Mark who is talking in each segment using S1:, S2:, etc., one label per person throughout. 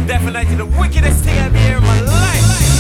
S1: Definitely the wickedest thing I've ever in my life.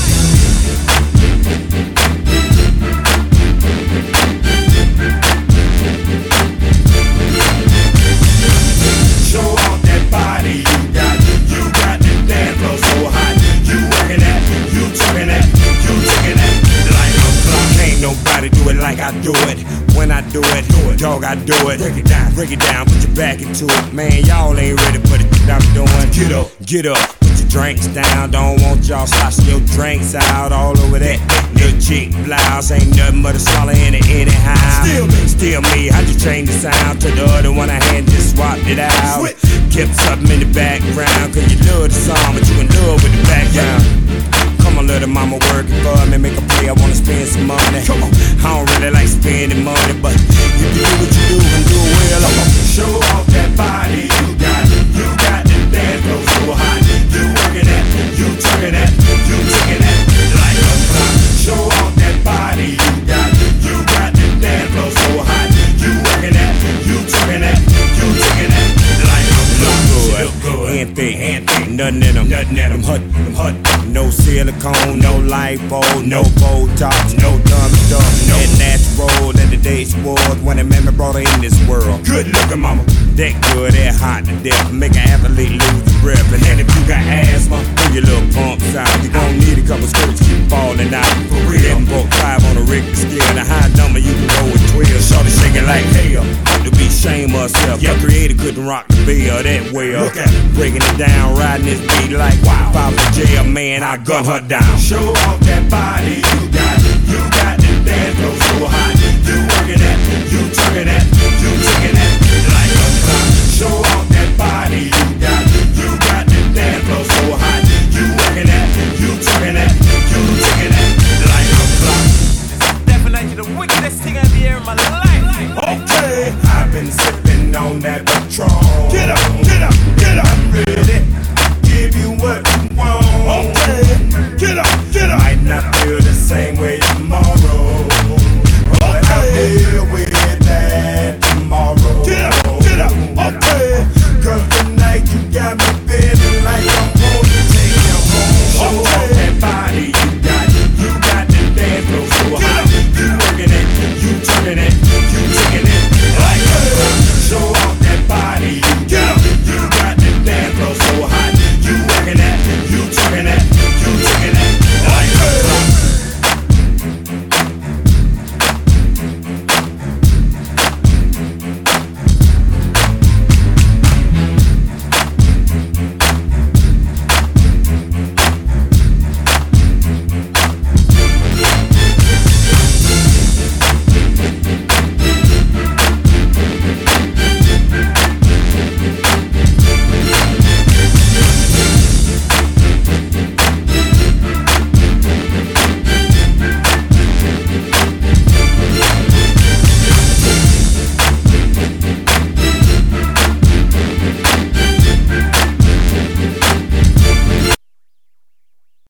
S2: Show off that body you got the dance floor so hot. You working that, you talking that, you taking that like a clock. Ain't nobody do it like I do it. When I do it, dog, I do it. Break it down, put your back into it. Man, y'all ain't ready for the shit I'm doing. Get up, put your drinks down. Don't want y'all sloshing your drinks out all over that little chick blouse. Ain't nothing but a swallow in it anyhow. Still me, I just changed the sound to the other one I had, just swapped it out. Kept something in the background, cause you love the song, but you in love with the background. Come on, little mama, working for me, make a play, I wanna spend some money. Come on, I don't really like spending money, but if you do what you do and do it well, I'm gonna show off that body you got the dance floor so hot. You working that, you talking that, you taking that like a clock. Show off that body you got the dance floor so hot. You working that, you talking that, you taking that like a clock. Good, and thick, nothing in them, hut. No silicone, no lipo, no Botox, no dumb stuff, no natural that the days was when a man brought her in this world. Good looking mama, that good, that hot to death, make an athlete lose his breath. And then if you got asthma, pull your little pumps out. You gon' need a couple skirts, keep falling out. For real, 5 on a Richter scale, the high number you can go with 12. Shorty shaking like hell, ought to be shame of herself. Your creator couldn't rock the bell that well. Look at her, breaking it down, riding this beat like wow. If I was jail, man, I gun her down. Show off that body you got the dance floor so hot. You working that, you talking that, you taking that like a clock. Show off